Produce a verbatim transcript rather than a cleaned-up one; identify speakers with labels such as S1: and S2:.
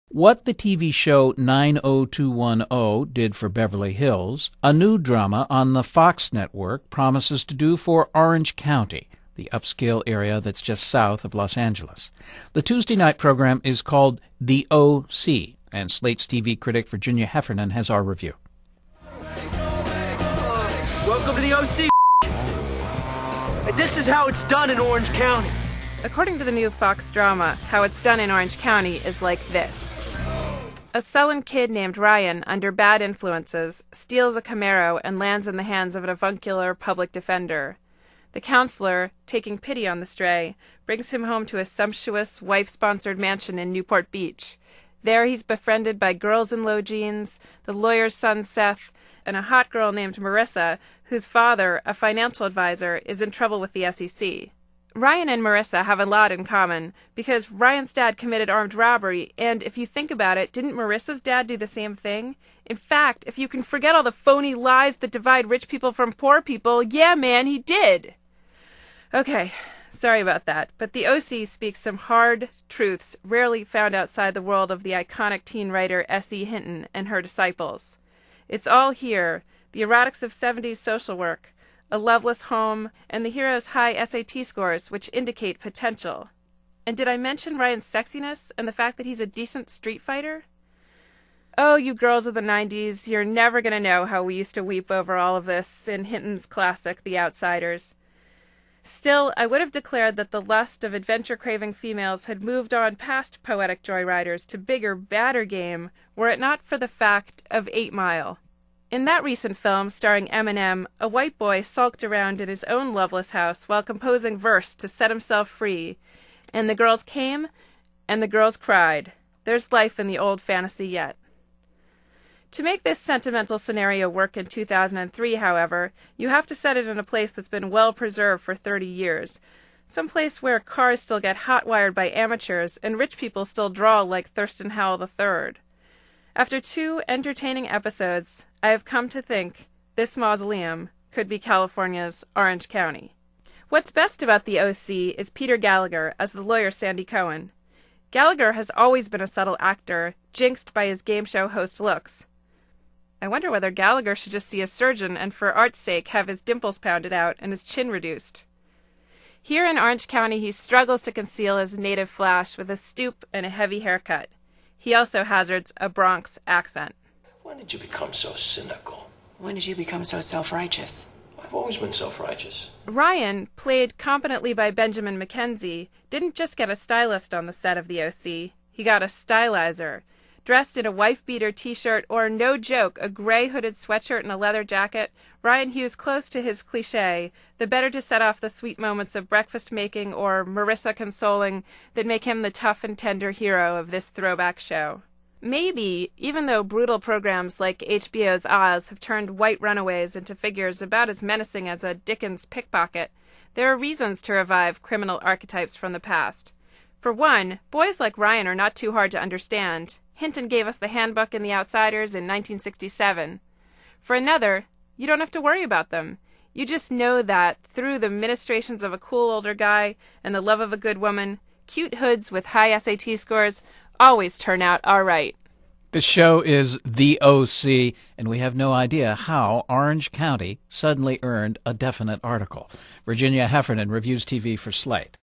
S1: What the T V show nine oh two one oh did for Beverly Hills, a new drama on the Fox network promises to do for Orange County, the upscale area that's just south of Los Angeles. The Tuesday night program is called The O C, and Slate's T V critic Virginia Heffernan has our review.
S2: Welcome to the O C. And this is how it's done in Orange County.
S3: According to the new Fox drama, how it's done in Orange County is like this. A sullen kid named Ryan, under bad influences, steals a Camaro and lands in the hands of an avuncular public defender. The counselor, taking pity on the stray, brings him home to a sumptuous, wife-sponsored mansion in Newport Beach. There he's befriended by girls in low jeans, the lawyer's son Seth, and a hot girl named Marissa, whose father, a financial advisor, is in trouble with the S E C. Ryan and Marissa have a lot in common, because Ryan's dad committed armed robbery, and if you think about it, didn't Marissa's dad do the same thing? In fact, if you can forget all the phony lies that divide rich people from poor people, yeah, man, he did! Okay, sorry about that, but the O C speaks some hard truths rarely found outside the world of the iconic teen writer S E. Hinton and her disciples. It's all here, the erotics of seventies social work, a loveless home, and the hero's high S A T scores, which indicate potential. And did I mention Ryan's sexiness and the fact that he's a decent street fighter? Oh, you girls of the nineties, you're never going to know how we used to weep over all of this in Hinton's classic, The Outsiders. Still, I would have declared that the lust of adventure-craving females had moved on past poetic joyriders to bigger, badder game, were it not for the fact of Eight Mile. In that recent film, starring Eminem, a white boy sulked around in his own loveless house while composing verse to set himself free. And the girls came, and the girls cried. There's life in the old fantasy yet. To make this sentimental scenario work in two thousand three, however, you have to set it in a place that's been well preserved for thirty years. Some place where cars still get hot-wired by amateurs and rich people still draw like Thurston Howell the third. After two entertaining episodes, I have come to think this mausoleum could be California's Orange County. What's best about the O C is Peter Gallagher as the lawyer Sandy Cohen. Gallagher has always been a subtle actor, jinxed by his game show host looks. I wonder whether Gallagher should just see a surgeon and for art's sake have his dimples pounded out and his chin reduced. Here in Orange County he struggles to conceal his native flash with a stoop and a heavy haircut. He also hazards a Bronx accent.
S4: When did you become so cynical?
S5: When did you become so self-righteous?
S4: I've always been self-righteous.
S3: Ryan, played competently by Benjamin McKenzie, didn't just get a stylist on the set of the O C. He got a stylizer. Dressed in a wife-beater t-shirt or, no joke, a gray hooded sweatshirt and a leather jacket, Ryan hews close to his cliché, the better to set off the sweet moments of breakfast-making or Marissa consoling that make him the tough and tender hero of this throwback show. Maybe, even though brutal programs like H B O's Oz have turned white runaways into figures about as menacing as a Dickens pickpocket, there are reasons to revive criminal archetypes from the past. For one, boys like Ryan are not too hard to understand. Hinton gave us the handbook in The Outsiders in nineteen sixty-seven. For another, you don't have to worry about them. You just know that, through the ministrations of a cool older guy and the love of a good woman, cute hoods with high S A T scores always turn out all right.
S1: The show is The O C, and we have no idea how Orange County suddenly earned a definite article. Virginia Heffernan reviews T V for Slate.